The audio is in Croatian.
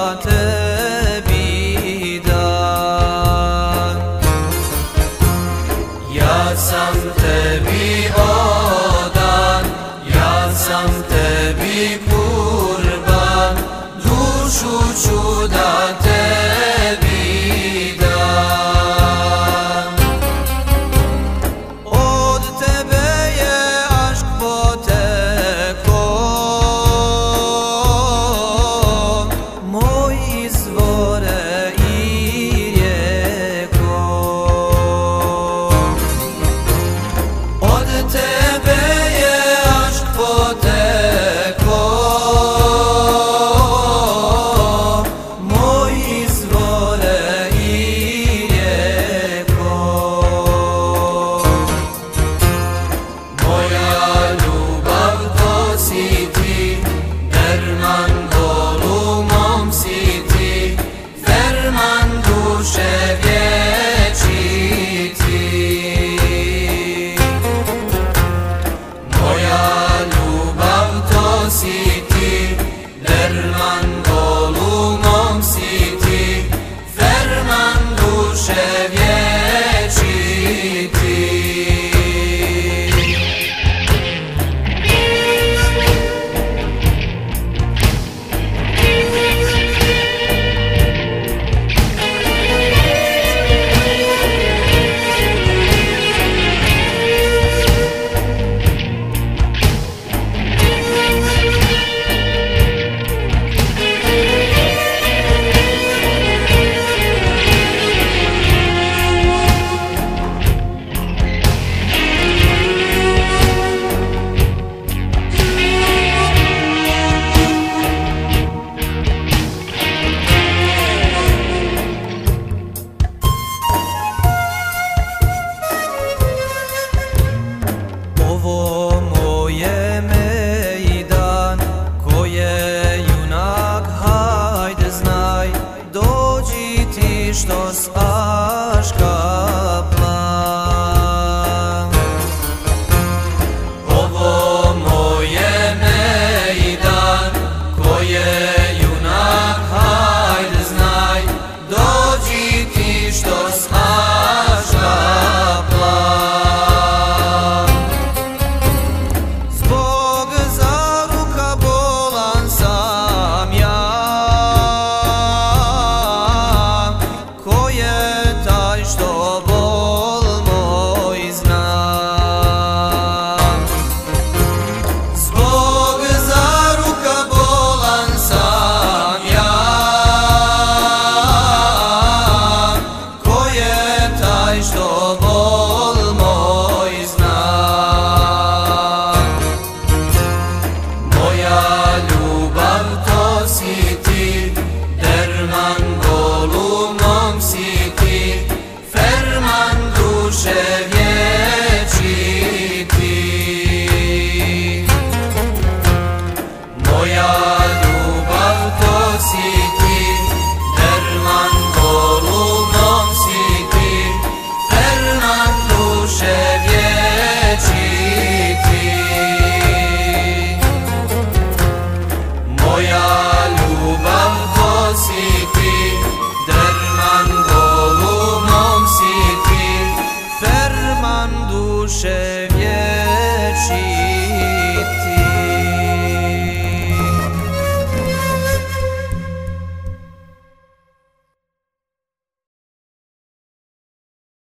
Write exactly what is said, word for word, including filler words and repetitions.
tebi dan. Ja sam tebi odan, ja sam tebi kurban, dušu ću da tebi dam. Od tebe je ašk potekao, moj izvore i rijeko. Od tebe je ašk potekao, moj izvore i rijeko. Moja ljubav to si ti, derman bolu mom si ti, ferman duše vječiti. Moja ljubav to si ti, derman bolu mom si ti, ferman duše vječiti. Ovo moje mejdan, ko je junak, hajde znaj, dođi ti što s